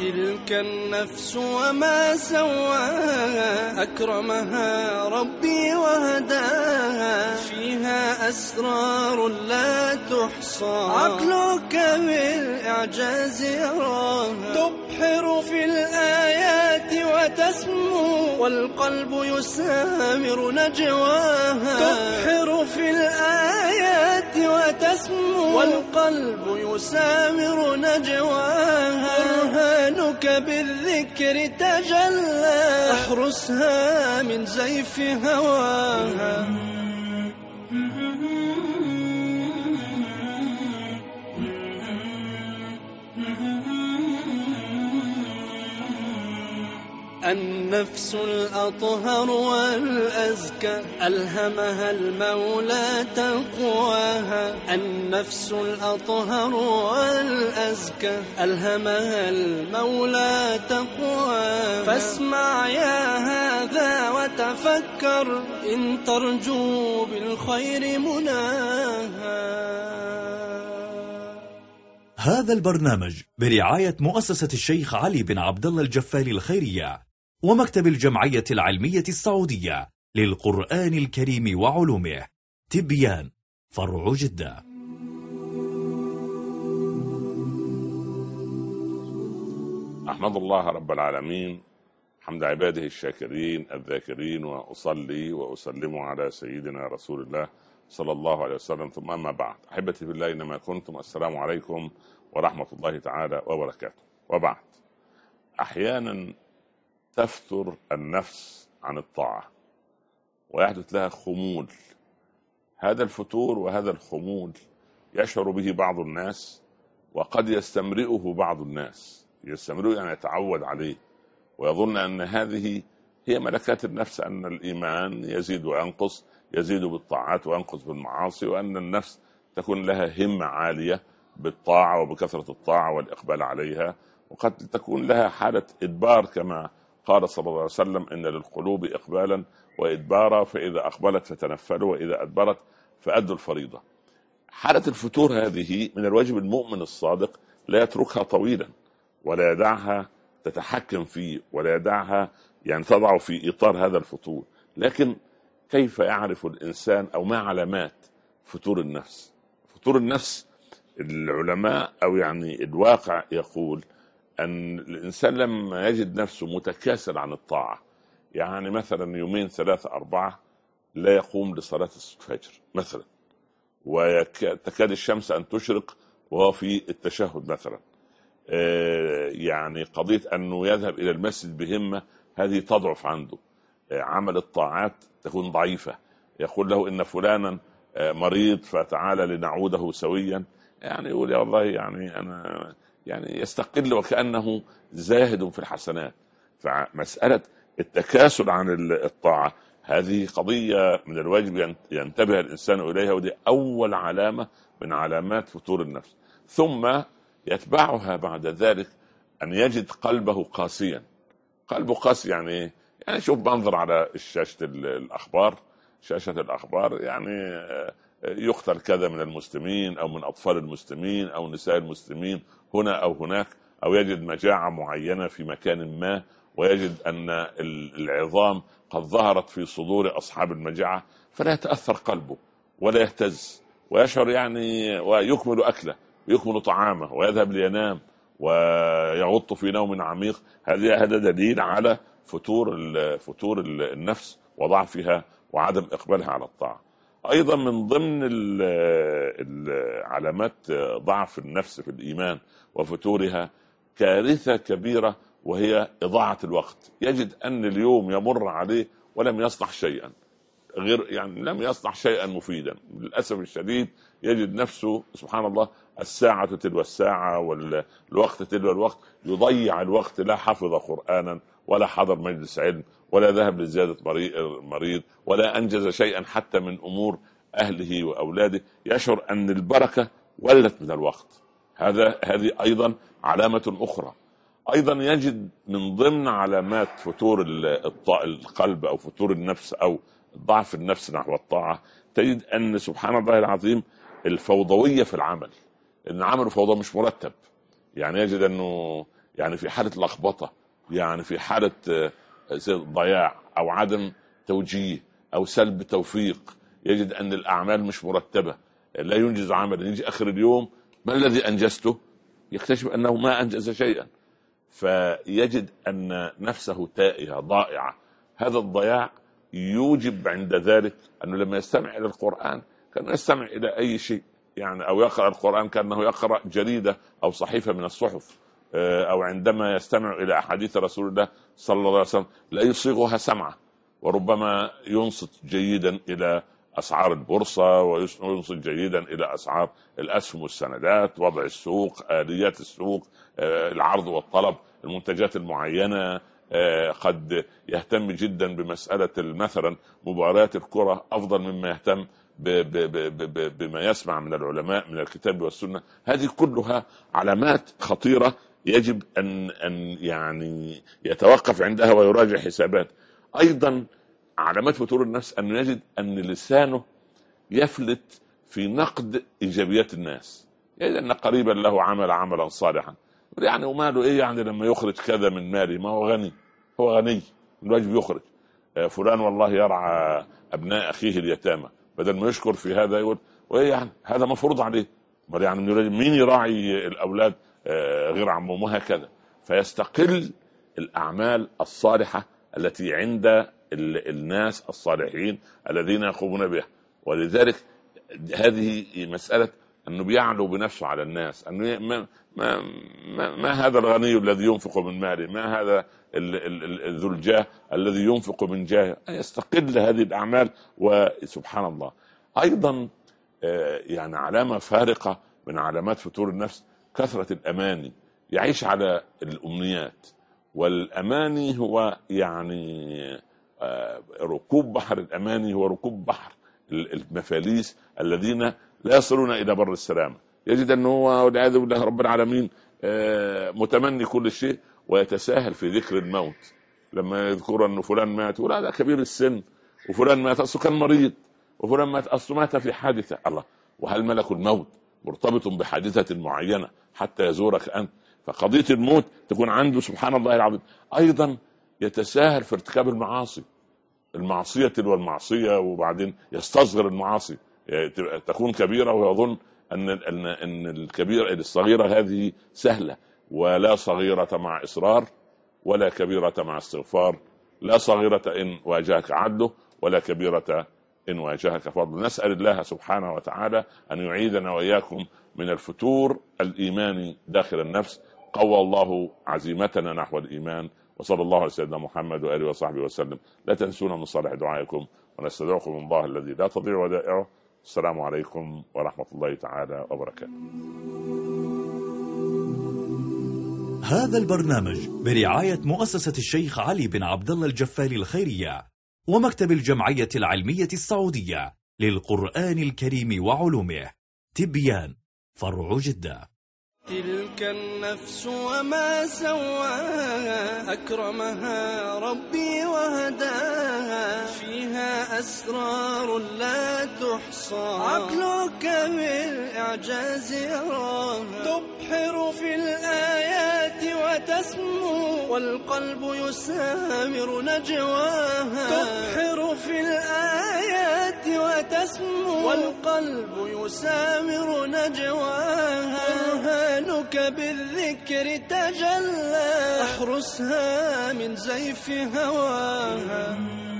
تلك النفس وما سواها أكرمها ربي وهداها فيها أسرار لا تحصى عقلك بالإعجاز يراها تبحر في الآيات وتسمو والقلب يسامر نجواها تبحر في الآيات وتسمو والقلب يسامر نجواها برهانك بالذكر تجلى احرسها من زيف هواها النفس الأطهر والأزكى ألهمها المولى تقواها النفس الأطهر والأزكى ألهمها المولى تقواها فاسمع يا هذا وتفكر إن ترجو بالخير مناها. هذا البرنامج برعاية مؤسسة الشيخ علي بن عبد الله الجفالي الخيرية ومكتب الجمعية العلمية السعودية للقرآن الكريم وعلومه تبيان فرع جدة. أحمد الله رب العالمين حمد عباده الشاكرين الذاكرين وأصلي وأسلم على سيدنا رسول الله صلى الله عليه وسلم ثم أما بعد. أحبتي بالله إنما كنتم السلام عليكم ورحمة الله تعالى وبركاته. وبعد أحيانا تفتر النفس عن الطاعة ويحدث لها خمول. هذا الفتور وهذا الخمول يشعر به بعض الناس وقد يستمرئه بعض الناس، يستمرئه يعني يتعود عليه ويظن أن هذه هي ملكات النفس، أن الإيمان يزيد وينقص، يزيد بالطاعات وينقص بالمعاصي، وأن النفس تكون لها همة عالية بالطاعة وبكثرة الطاعة والإقبال عليها، وقد تكون لها حالة إدبار كما قال صلى الله عليه وسلم إن للقلوب إقبالا وإدبارا فإذا أقبلت فتنفلوا وإذا أدبرت فأدوا الفريضة. حالة الفتور هذه من الواجب المؤمن الصادق لا يتركها طويلا ولا يدعها تتحكم فيه ولا يدعها يعني تضع في إطار هذا الفتور. لكن كيف يعرف الإنسان أو ما علامات فتور النفس؟ فتور النفس العلماء أو يعني الواقع يقول أن الإنسان لما يجد نفسه متكاسل عن الطاعة، يعني مثلا يومين ثلاثة أربعة لا يقوم لصلاة الفجر مثلا، وتكاد الشمس أن تشرق وهو في التشهد مثلا، يعني قضية أنه يذهب إلى المسجد بهمة هذه تضعف عنده، عمل الطاعات تكون ضعيفة، يقول له إن فلانا مريض فتعالى لنعوده سويا، يعني يقول يا الله يعني أنا يعني يستقل وكأنه زاهد في الحسنات. فمسألة التكاسل عن الطاعة هذه قضية من الواجب ينتبه الإنسان إليها، ودي أول علامة من علامات فتور النفس. ثم يتبعها بعد ذلك أن يجد قلبه قاسيا. قلبه قاسي يعني إيه؟ يعني شوف منظر على شاشة الأخبار يعني يقتل كذا من المسلمين أو من أطفال المسلمين أو نساء المسلمين هنا أو هناك، أو يجد مجاعة معينة في مكان ما ويجد أن العظام قد ظهرت في صدور أصحاب المجاعة، فلا يتأثر قلبه ولا يهتز ويشعر يعني ويكمل أكله ويكمل طعامه ويذهب لينام ويغط في نوم عميق. هذا دليل على فتور النفس وضعفها وعدم إقبالها على الطاعة. أيضا من ضمن علامات ضعف النفس في الإيمان وفتورها كارثة كبيرة وهي إضاعة الوقت. يجد أن اليوم يمر عليه ولم يصنع شيئا، غير يعني لم يصنع شيئا مفيدا. للأسف الشديد يجد نفسه سبحان الله الساعة تلو الساعة والوقت تلو الوقت، يضيع الوقت، لا حفظ قرآنا ولا حضر مجلس علم ولا ذهب لزيادة مريض ولا أنجز شيئا حتى من أمور أهله وأولاده. يشعر أن البركة ولت من الوقت. هذه أيضا علامة أخرى. أيضا يجد من ضمن علامات فتور القلب أو فتور النفس أو ضعف النفس نحو الطاعة، تجد أن سبحان الله العظيم الفوضوية في العمل، إن عمله فوضى مش مرتب. يعني يجد أنه يعني في حالة لخبطة، يعني في حالة ضياع أو عدم توجيه أو سلب توفيق، يجد أن الأعمال مش مرتبة، لا ينجز عملا، يجي آخر اليوم ما الذي أنجزته؟ يكتشف أنه ما أنجز شيئا، فيجد أن نفسه تائهة ضائعة. هذا الضياع يوجب عند ذلك أنه لما يستمع إلى القرآن كأنه يستمع إلى أي شيء، يعني أو يقرأ القرآن كأنه يقرأ جريدة أو صحيفة من الصحف، أو عندما يستمع إلى أحاديث رسول الله صلى الله عليه وسلم لا يصيغها سمعه، وربما ينصت جيدا إلى أسعار البورصة، وينصت جيدا إلى أسعار الأسهم والسندات، وضع السوق، آليات السوق، العرض والطلب، المنتجات المعينة. قد يهتم جدا بمسألة مثلا مباريات الكرة أفضل مما يهتم بما يسمع من العلماء من الكتاب والسنة. هذه كلها علامات خطيرة يجب أن يعني يتوقف عندها ويراجع حسابات. أيضا علامات فتور النفس أن يجد أن لسانه يفلت في نقد إيجابيات الناس، يعني أن قريبا له عملا صالحا، يعني وماله إيه يعني لما يخرج كذا من ماله، ما هو غني، هو غني الواجب يخرج. فلان والله يرعى أبناء أخيه اليتامى، بدل ما يشكر في هذا يقول وإيه يعني هذا مفروض عليه، يعني مين يراعي الأولاد غير عمهم، وهكذا. فيستقل الأعمال الصالحة التي عند الناس الصالحين الذين يقومون بها. ولذلك هذه مسألة أنه بيعلو بنفسه على الناس، أنه ما هذا الغني الذي ينفق من ماله، ما هذا ذو الجاه الذي ينفق من جاهه، يستقل هذه الأعمال. وسبحان الله أيضا يعني علامة فارقة من علامات فتور النفس كثرة الأماني، يعيش على الأمنيات، والأماني هو يعني ركوب بحر الأماني، هو ركوب بحر المفاليس الذين لا يصلون إلى بر السلامة. يجد أنه هو والعياذ بالله رب العالمين متمني كل شيء، ويتساهل في ذكر الموت. لما يذكر أنه فلان مات ولا هذا كبير السن، وفلان مات أصله كان مريض، وفلان مات أصله مات في حادثة. الله، وهل ملك الموت مرتبط بحادثة معينة حتى يزورك أنت؟ فقضية الموت تكون عنده سبحان الله العظيم. أيضا يتساهل في ارتكاب المعاصي، المعصية والمعصية، وبعدين يستصغر المعاصي، تكون كبيرة ويظن أن الكبيرة الصغيرة هذه سهلة. ولا صغيرة مع إصرار، ولا كبيرة مع استغفار، لا صغيرة إن واجهك عدله، ولا كبيرة إن واجهك فضل. نسأل الله سبحانه وتعالى أن يعيدنا وإياكم من الفتور الإيماني داخل النفس. قوى الله عزيمتنا نحو الإيمان، وصلى الله على سيدنا محمد وآله وصحبه وسلم. لا تنسونا من صالح دعائكم، ونستدعوكم من الله الذي لا تضيع ودائعه. السلام عليكم ورحمة الله تعالى وبركاته. هذا البرنامج برعاية مؤسسة الشيخ علي بن عبد الله الجفالي الخيرية ومكتب الجمعية العلمية السعودية للقرآن الكريم وعلومه، تبيان، فرع جدة. تلك النفس وما سواها، أكرمها ربي وهداها، فيها أسرار لا تحصى، عقلك بالإعجاز يراها، تبحر في الآيات وتسمو، والقلب يسامر نجواها، تبحر في الآيات وتسمو، والقلب يسامر نجواها، برهانك بالذكر تجلى، احرسها من زيف هواها.